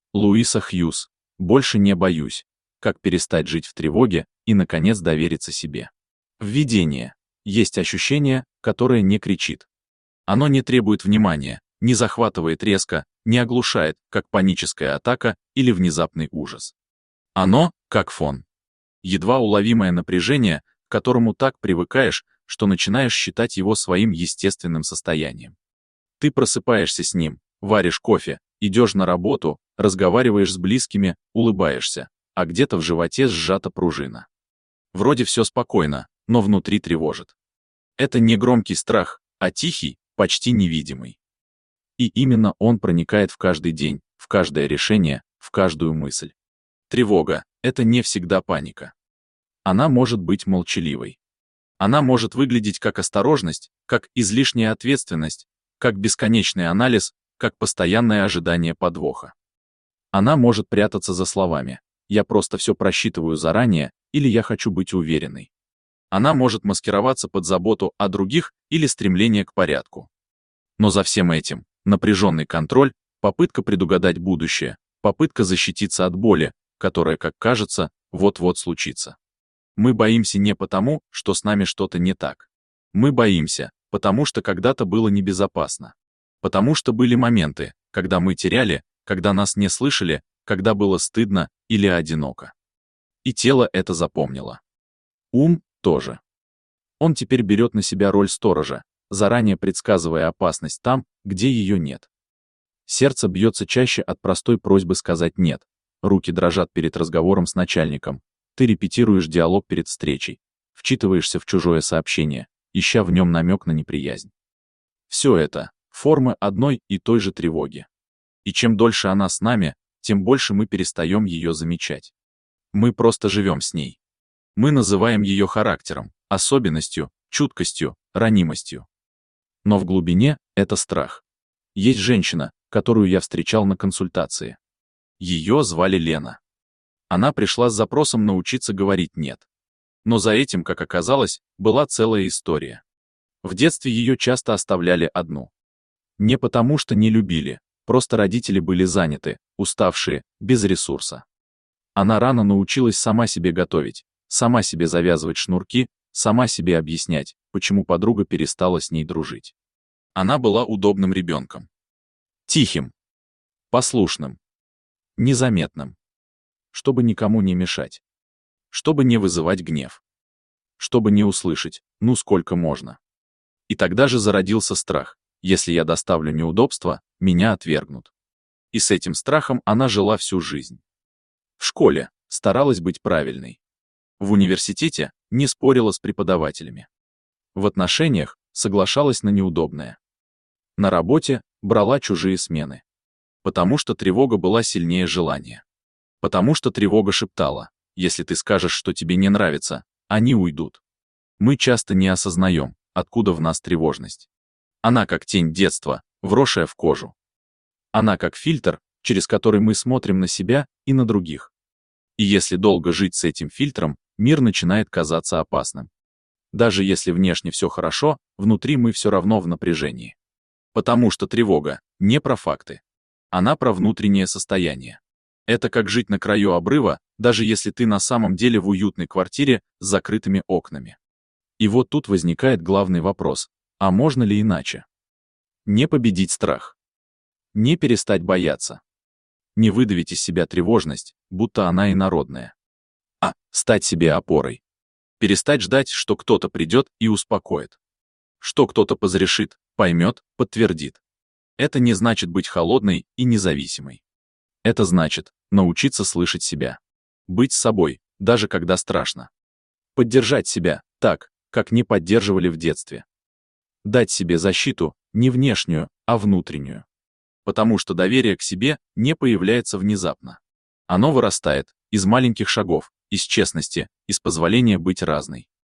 Луиса Хьюз. Больше не боюсь. Как перестать жить в тревоге и, наконец, довериться себе. Введение. Есть ощущение, которое не кричит. Оно не требует внимания, не захватывает резко, не оглушает, как паническая атака или внезапный ужас. Оно как фон. Едва уловимое напряжение, к которому так привыкаешь, что начинаешь считать его своим естественным состоянием. Ты просыпаешься с ним, варишь кофе, идешь на работу, разговариваешь с близкими, улыбаешься, а где-то в животе сжата пружина. Вроде все спокойно, но внутри тревожит. Это не громкий страх, а тихий, почти невидимый. И именно он проникает в каждый день, в каждое решение, в каждую мысль. Тревога — это не всегда паника. Она может быть молчаливой. Она может выглядеть как осторожность, как излишняя ответственность, как бесконечный анализ, как постоянное ожидание подвоха. Она может прятаться за словами «я просто все просчитываю заранее» или «я хочу быть уверенной». Она может маскироваться под заботу о других или стремление к порядку. Но за всем этим напряженный контроль, попытка предугадать будущее, попытка защититься от боли, которая, как кажется, вот-вот случится. Мы боимся не потому, что с нами что-то не так. Мы боимся, потому что когда-то было небезопасно. Потому что были моменты, когда мы теряли, когда нас не слышали, когда было стыдно или одиноко. И тело это запомнило. Ум тоже. Он теперь берет на себя роль сторожа, заранее предсказывая опасность там, где ее нет. Сердце бьется чаще от простой просьбы сказать «нет». Руки дрожат перед разговором с начальником. Ты репетируешь диалог перед встречей, вчитываешься в чужое сообщение, ища в нем намек на неприязнь. Все это — формы одной и той же тревоги. И чем дольше она с нами, тем больше мы перестаем ее замечать. Мы просто живем с ней. Мы называем ее характером, особенностью, чуткостью, ранимостью. Но в глубине это страх. Есть женщина, которую я встречал на консультации. Ее звали Лена. Она пришла с запросом научиться говорить «нет». Но за этим, как оказалось, была целая история. В детстве ее часто оставляли одну. Не потому, что не любили, просто родители были заняты, уставшие, без ресурса. Она рано научилась сама себе готовить, сама себе завязывать шнурки, сама себе объяснять, почему подруга перестала с ней дружить. Она была удобным ребенком. Тихим, послушным, незаметным. Чтобы никому не мешать. Чтобы не вызывать гнев. Чтобы не услышать, ну сколько можно. И тогда же зародился страх. Если я доставлю неудобства, меня отвергнут. И с этим страхом она жила всю жизнь. В школе старалась быть правильной. В университете не спорила с преподавателями. В отношениях соглашалась на неудобное. На работе брала чужие смены. Потому что тревога была сильнее желания. Потому что тревога шептала, если ты скажешь, что тебе не нравится, они уйдут. Мы часто не осознаем, откуда в нас тревожность. Она как тень детства, вросшая в кожу. Она как фильтр, через который мы смотрим на себя и на других. И если долго жить с этим фильтром, мир начинает казаться опасным. Даже если внешне все хорошо, внутри мы все равно в напряжении. Потому что тревога не про факты. Она про внутреннее состояние. Это как жить на краю обрыва, даже если ты на самом деле в уютной квартире с закрытыми окнами. И вот тут возникает главный вопрос: а можно ли иначе? Не победить страх. Не перестать бояться. Не выдавить из себя тревожность, будто она инородная. А стать себе опорой. Перестать ждать, что кто-то придет и успокоит. Что кто-то позрешит, поймет, подтвердит. Это не значит быть холодной и независимой. Это значит научиться слышать себя. Быть с собой, даже когда страшно. Поддержать себя так, как не поддерживали в детстве. Дать себе защиту, не внешнюю, а внутреннюю. Потому что доверие к себе не появляется внезапно. Оно вырастает из маленьких шагов, из честности, из позволения быть разной.